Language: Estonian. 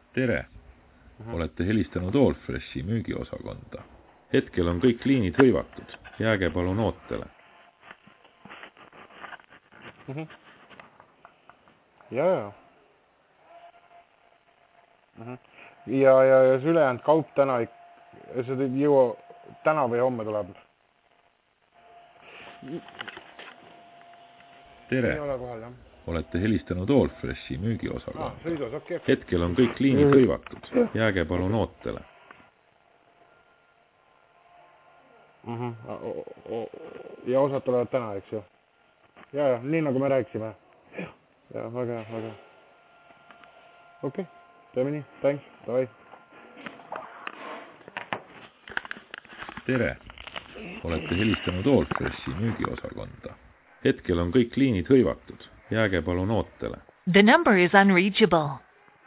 Tere! Olete helistanud Allfreshi müügiosakonda. Hetkel on kõik liinid hõivatud. Jääge palun ootele. Ja. Ja see ülejäänud kaup täna see ei jõua täna või homme tuleb. Tere! Ei ole kohal, jah. Olete helistanud Allfreshi müügiosakonda. Sõidus, okei. Hetkel on kõik liinid hõivatud. Jääge palun ootele. Ja osad tulevad täna, eks ju? Ja, nii nagu me rääkisime. Ja, väga. Okei, teeme nii. Thanks, davai. Tere! Olete helistanud Allfreshi müügiosakonda. Hetkel on kõik liinid hõivatud. Jääge palun ootele. The number is unreachable.